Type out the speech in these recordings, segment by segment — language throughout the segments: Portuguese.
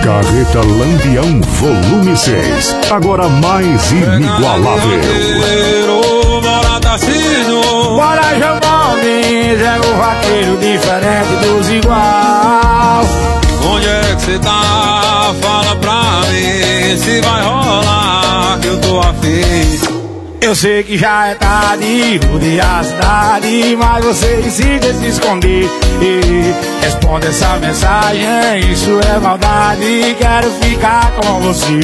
Carreta Lampião Volume 6. Agora mais inigualável. Bora Tarcísio, bora João Gomes, é o vaqueiro diferente dos igual. onde é que cê tá? Fala pra mim se vai rolar que eu tô afim. Eu sei que já é tarde, rodear a cidade, mas você insiste em se esconder. Responde essa mensagem, isso é maldade, quero ficar com você.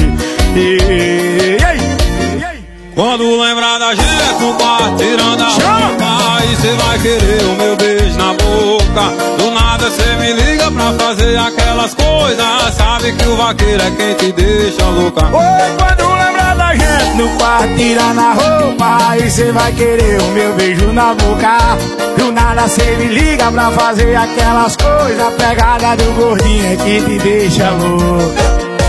Quando lembrar da gente no quarto, tirando a roupa, aí cê vai querer o meu beijo na boca. Do nada cê me liga pra fazer aquelas coisas, sabe que o vaqueiro é quem te deixa louca. Oi, quando lembrar da gente no quarto, tirando a roupa, aí cê vai querer o meu beijo na boca. Do nada cê me liga pra fazer aquelas coisas, a pegada do gordinho é que te deixa louca.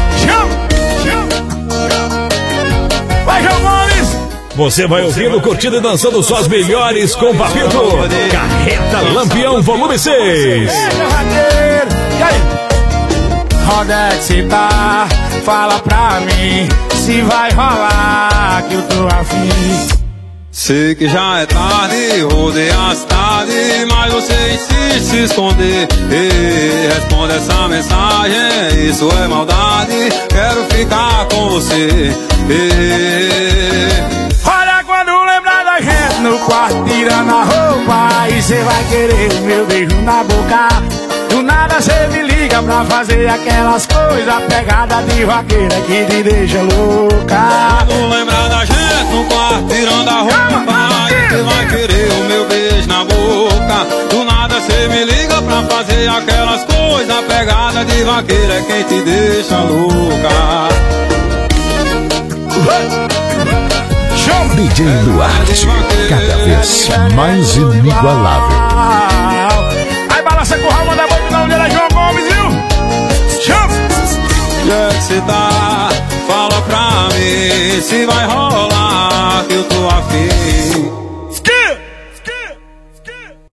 Vai, João Gomes! Você vai ouvindo, curtindo e dançando só as melhores com Papito. Carreta Lampião Volume 6. E aí? Onde é que cê tá? Fala pra mim se vai rolar que eu tô afim. Sei que já é tarde, rodei a cidade, mas você insiste em se esconder. Responde essa mensagem, isso é maldade, quero ficar com você. Olha, quando lembrar da gente no quarto, tirando a roupa, aí cê vai querer o meu beijo na boca. Do nada cê me liga pra fazer aquelas coisas, a pegada de vaqueira que te deixa louca. Quando lembrar da gente no quarto, tirando a roupa, aí cê vai querer o meu beijo na boca. Do nada cê me liga pra fazer aquelas coisas, a pegada de vaqueira é quem te deixa louca. DJ Duarte, cada vez mais inigualável. Aí balança com o Raul, manda boi no nome dele é João Gomes, viu? Chama! Onde é que cê tá? Fala pra mim se vai rolar